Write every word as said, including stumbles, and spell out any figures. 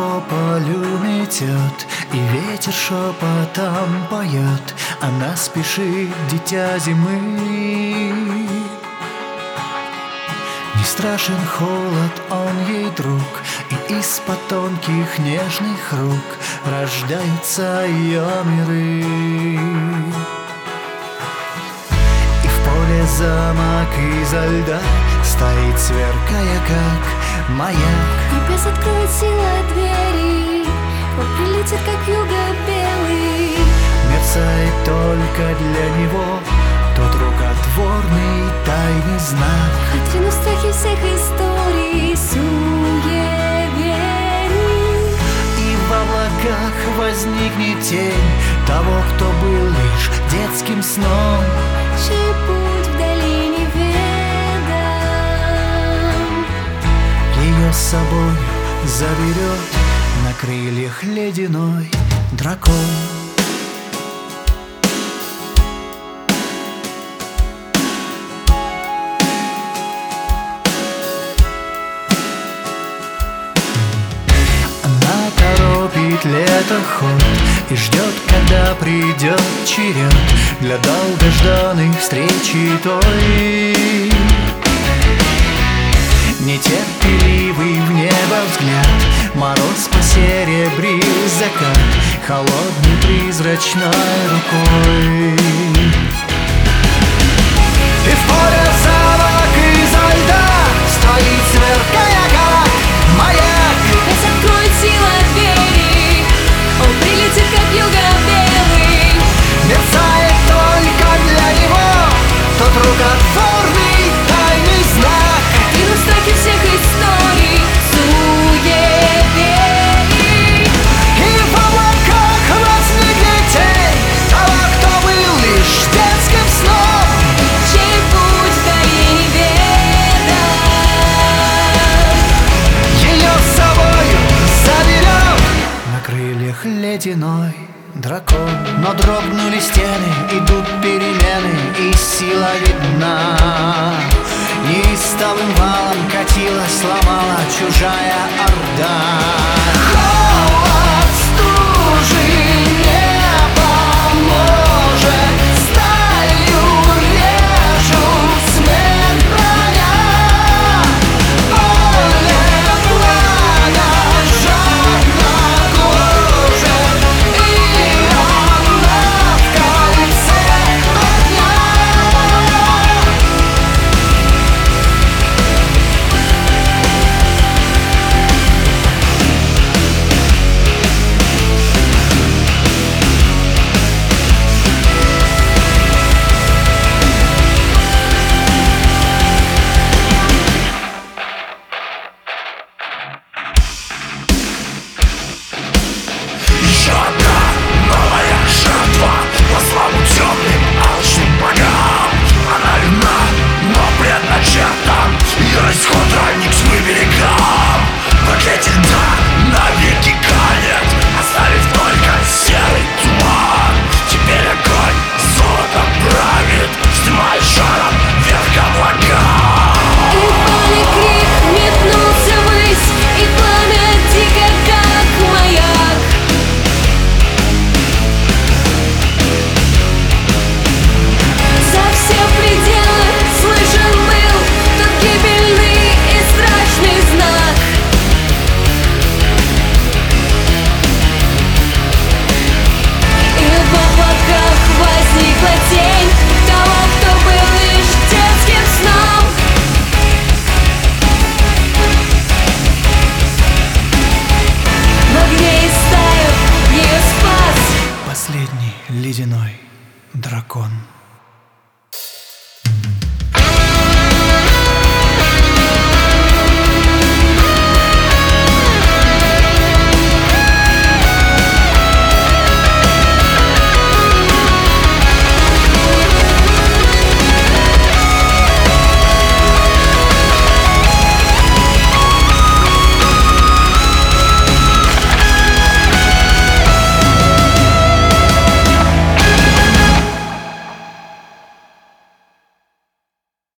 по полю метет, и ветер шепотом поет. Она спешит, дитя зимы. Не страшен холод, он ей друг, и из-под тонких нежных рук рождаются ее миры. И в поле замок изо льда стоит, сверкая как маяк. Небес откроет сила двери, он прилетит как вьюга белый. Мерцает только для него тот рукотворный тайный знак. Отрину страхи всех историй, суеверий. И в облаках возникнет тень того, кто был лишь детским сном, Чей путь вдали неведом. ее с собой заберет на крыльях ледяной дракон. Летоход и ждет, когда придет черед для долгожданной встречи той. Нетерпеливый в небо взгляд, мороз посеребрил закат холодной призрачной рукой. И в поле замок изо льда стоит, сверкая как маяк. Небес откроет сила двери, он прилетит как вьюга белый. Мерцает только для него тот рукотворный тайный знак. Отрину страхи всех историй, суеверий. И в облаках возникнет тень того, кто был лишь детским сном, Чей путь вдали неведом. ее с собою заберет на крыльях ледяной дракон. Но дрогнули стены, идут перемены, и сила видна. Неистовым валом катилась, сломала чужая орда. Холод стужи не поможет, сталью режут смерть броня. Поле плана жадно гложет, и она в кольце огня. Новая жертва во славу темным алчным богам. Она юна, но предначертан ее исход ранник с берегам. Проклятие льда навеки канет, оставив только серый туман. Теперь огонь золотом правит, вздымая жаром вверх к облакам. И в поле крик метнулся ввысь, и пламя дико, как маяк. За все пределы слышен был тот гибельный и страшный знак. И в облаках возникла тень того, кто был лишь детским сном. В огне истаял, ее спас Последний ледяной дракон.